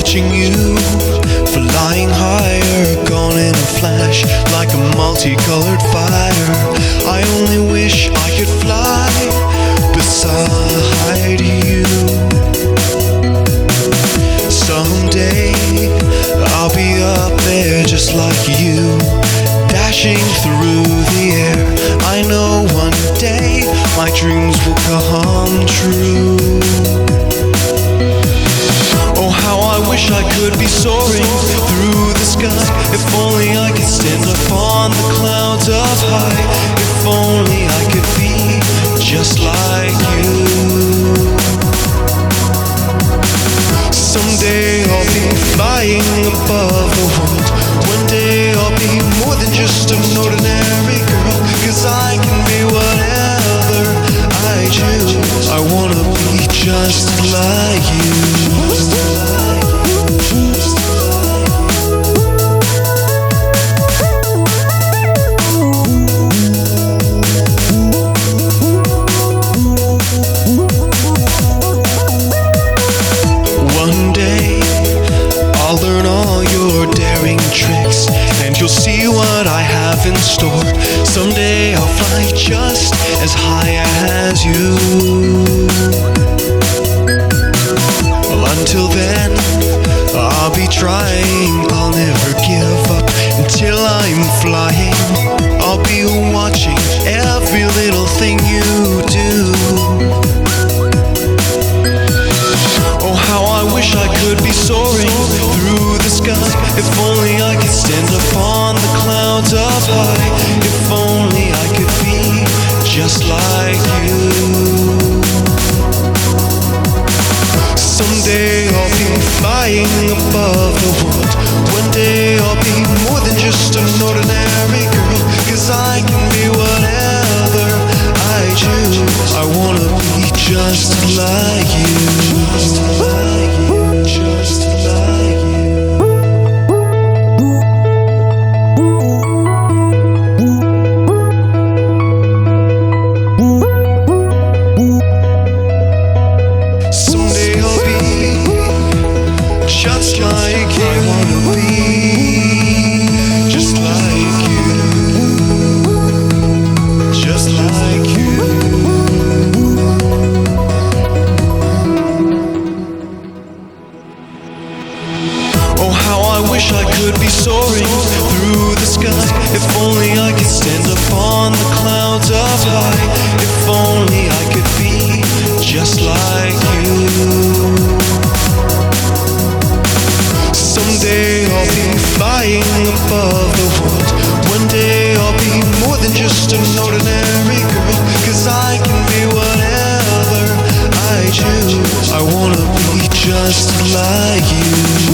watching you flying higher, gone in a flash like a multicolored fire. I only wish I could fly beside you. Someday I'll be up there just like you, dashing through the air. I know one day my dreams will come true. Oh, how I wish I could be soaring through the sky. If only I could stand upon the clouds up high. If only I could be just like you. Someday I'll be flying above the world. One day I'll be more than just an ordinary girl, 'cause I can be whatever I choose. I wanna be just like you. One day I'll learn all your daring tricks, and you'll see what I have in store. Someday I'll fly just as high as you. Well, until then, I'll be trying, I'll never give up until I'm flying. I'll be watching every little thing you do. Oh, how I wish I could be soaring through the sky. If only I could stand upon the clouds up high. If only I could be just like you. Someday I'll be flying above the world. One day I'll be more than just an ordinary girl, 'cause I can be whatever I choose. I wanna be just like you. Just like you. Just like you. Someday I'll be just like you. I wanna be just like you. Just like you. Oh, how I wish I could be soaring through the sky. If only I could stand upon the clouds up high. If only I could be just like you. Someday I'll be flying above the world. One day I'll be more than just an ordinary girl, 'cause I can be whatever I choose. I wanna be just like you.